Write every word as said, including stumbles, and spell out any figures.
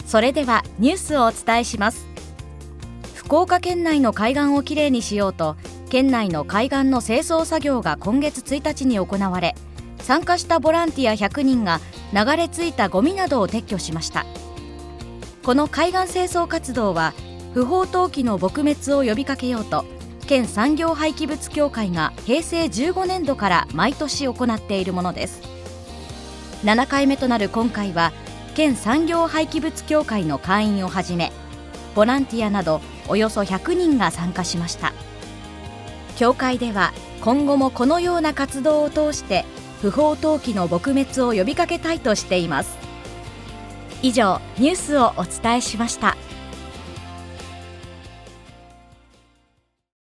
それではニュースをお伝えします。福岡県内の海岸をきれいにしようと、県内の海岸の清掃作業が今月ついたちに行われ、参加したボランティアひゃくにんが流れ着いたゴミなどを撤去しました。この海岸清掃活動は、不法投棄の撲滅を呼びかけようと、県産業廃棄物協会がへいせいじゅうごねんどから毎年行っているものです。ななかいめとなる今回は、県産業廃棄物協会の会員をはじめ、ボランティアなどおよそひゃくにんが参加しました。協会では今後もこのような活動を通して不法投棄の撲滅を呼びかけたいとしています。以上、ニュースをお伝えしました。